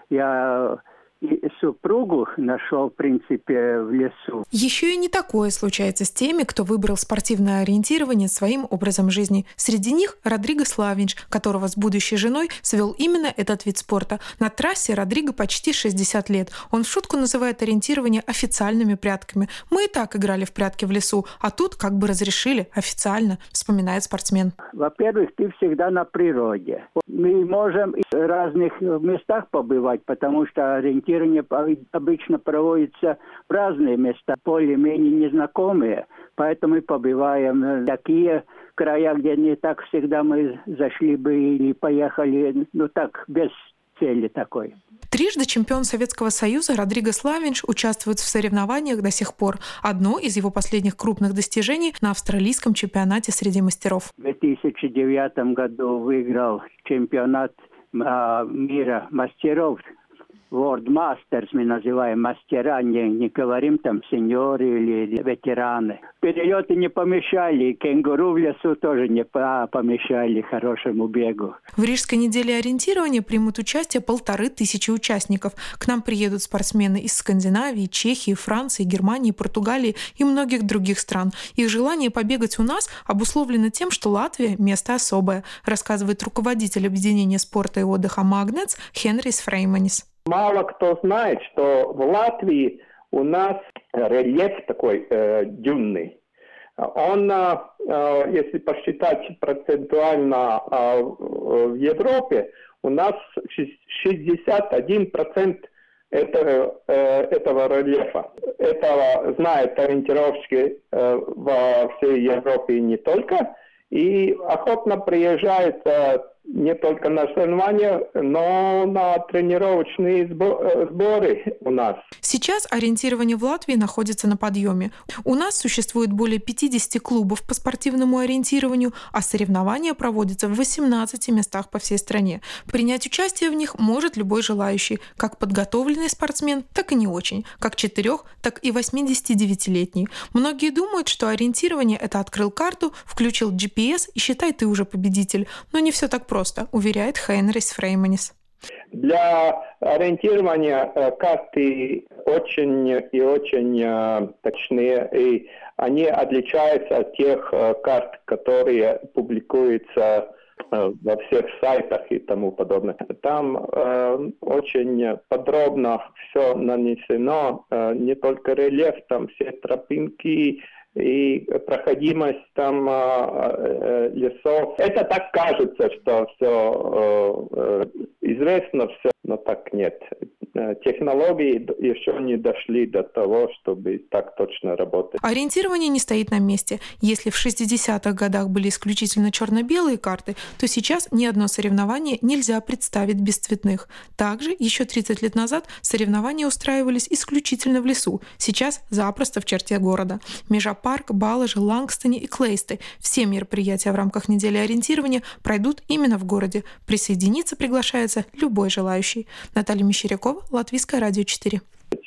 Я и супругу нашел, в принципе, в лесу. Еще и не такое случается с теми, кто выбрал спортивное ориентирование своим образом жизни. Среди них Родриго Славинч, которого с будущей женой свел именно этот вид спорта. На трассе Родриго почти 60 лет. Он в шутку называет ориентирование официальными прятками. Мы и так играли в прятки в лесу, а тут как бы разрешили официально, вспоминает спортсмен. Во-первых, ты всегда на природе. Мы можем в разных местах побывать, потому что ориентирование обычно проводится в разные места, более-менее незнакомые. Поэтому мы побываем в такие края, где не так всегда мы зашли бы или поехали, так, без цели такой. Трижды чемпион Советского Союза Родриго Славинч участвует в соревнованиях до сих пор. Одно из его последних крупных достижений на австралийском чемпионате среди мастеров. В 2009 году выиграл чемпионат мира мастеров. World Masters мы называем мастера, не говорим там сеньоры или ветераны. Перелеты не помешали, кенгуру в лесу тоже не помешали хорошему бегу. В Рижской неделе ориентирования примут участие 1500 участников. К нам приедут спортсмены из Скандинавии, Чехии, Франции, Германии, Португалии и многих других стран. Их желание побегать у нас обусловлено тем, что Латвия – место особое, рассказывает руководитель объединения спорта и отдыха «Магнетс» Хенрис Фрейманис. Мало кто знает, что в Латвии у нас рельеф такой дюнный. Он, если посчитать процентуально в Европе, у нас 61% этого рельефа. Это знают ориентировщики во всей Европе и не только. И охотно приезжают не только на соревнования, но на тренировочные сборы у нас. Сейчас ориентирование в Латвии находится на подъеме. У нас существует более 50 клубов по спортивному ориентированию, а соревнования проводятся в 18 местах по всей стране. Принять участие в них может любой желающий, как подготовленный спортсмен, так и не очень, как 4, так и 89-летний. Многие думают, что ориентирование – это открыл карту, включил GPS и считай, ты уже победитель. Но не все так просто, уверяет Хенрис Фрейманис. Для ориентирования карты очень и очень точные, и они отличаются от тех карт, которые публикуются во всех сайтах и тому подобное. Там очень подробно все нанесено, не только рельеф, там все тропинки, и проходимость там лесов. Это так кажется, что все известно, все, но так нет. Технологии еще не дошли до того, чтобы так точно работать. Ориентирование не стоит на месте. Если в 60-х годах были исключительно черно-белые карты, то сейчас ни одно соревнование нельзя представить без цветных. Также еще 30 лет назад соревнования устраивались исключительно в лесу. Сейчас запросто в черте города. Межапарк, Балажи, Лангстоне и Клейсты. Все мероприятия в рамках недели ориентирования пройдут именно в городе. Присоединиться приглашается любой желающий. Наталья Мещерякова, Латвийское радио 4.